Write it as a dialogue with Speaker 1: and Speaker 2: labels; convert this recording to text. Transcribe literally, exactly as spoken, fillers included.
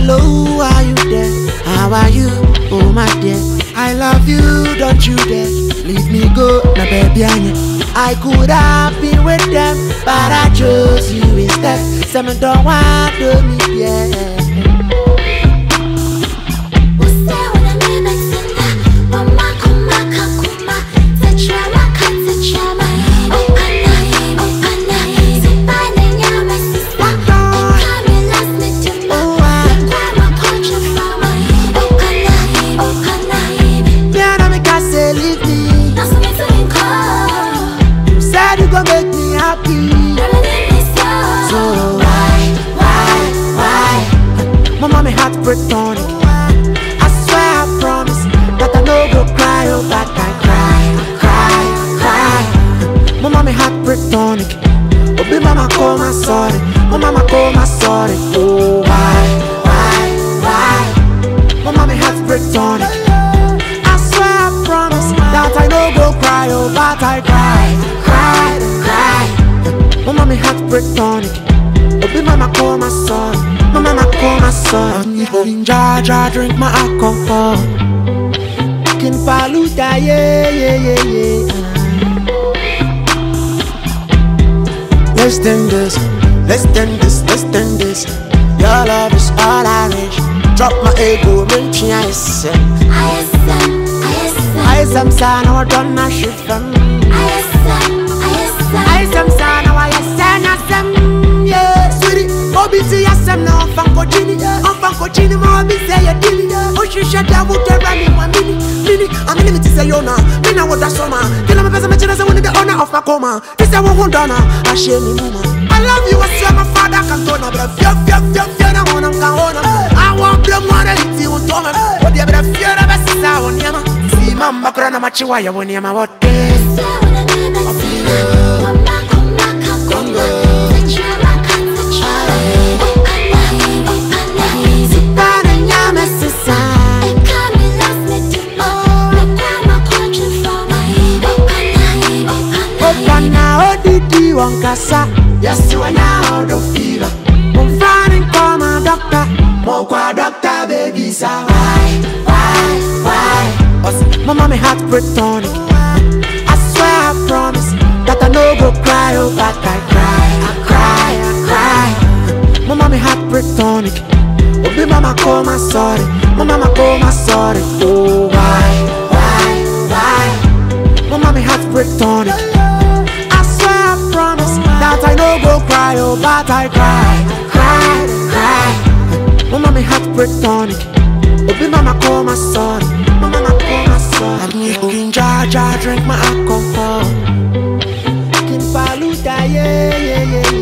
Speaker 1: Hello, are you there? How are you? Oh my dear, I love you, don't you dare leave me go, na baby I could have been with them, but I chose you instead. Some don't want to me, yeah. Make me happy. So why, why, why? My mommy heartbreak tonic. I swear I promise that I no go cry, oh but I cry, cry, cry. My mommy heartbreak tonic. Oh be mama call my sorry, my mama call my sorry. Oh why, why, why? My mommy heartbreak tonic. I swear I promise that I no go cry, oh but I cry. My mommy heartbreak tonic. Oh, be mama call my son. My mama call my son. In Jaja drink my alcohol. Kin Paluta, yeah, yeah, yeah, yeah. Less than this, less than this, less than this. Your love is all I reach. Drop my ego, make me I S M.
Speaker 2: I S M, I S M.
Speaker 1: I S M, son, I don't know shit from me.
Speaker 2: I S M, I S M.
Speaker 1: I S M, son, I S M, yeah, sweetie. Obi say yes, I'm now from Cochini. I'm from Cochini, Obi say you're dealing. Oh, she shut down with the running one minute. Minute, I'm in to say, Yona. Me now, what that's summer. Kill my best, I'm a winning the honor of my coma. This is what one donor. I share me, mama. I love you, I swear my father can do no, but I feel, feel, feel, feel, I want to go on. I want them one and it's you, Thomas. But the other fear of us is our Yama. See, Mamma, Grana Machiwaya, when Yama, what is Wankasa, yes you are now the fever. I'm finding for my doctor, more qua doctor baby so why, why, why? My mommy heartbreak tonic. I swear I promise that I no go cry, oh but I cry, I cry, I cry. My mommy heartbreak tonic. Oh be mama call my sorry, my mama call my sorry. Oh why, why, why? My mommy heartbreak tonic. That I no go cry, oh but I cry, cry, cry. My mommy heartbreak tonic. Oh be mama call my son, my mama call my son. I'm in Jaja drink my alcohol. Kin Paluta, yeah, yeah, yeah.